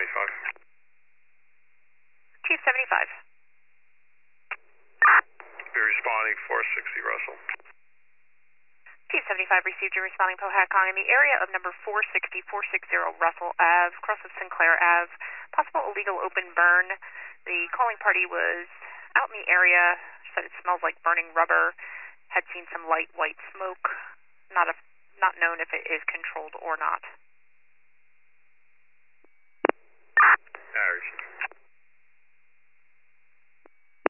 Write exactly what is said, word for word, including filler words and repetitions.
seventy-five. Chief seventy-five. Be responding four sixty Russell. Chief seventy-five received your responding POHACON in the area of number four sixty, four sixty Russell Ave, cross of Sinclair Ave. Possible illegal open burn. The calling party was out in the area, said it smells like burning rubber, had seen some light white smoke. Not, a, not known if it is controlled or not.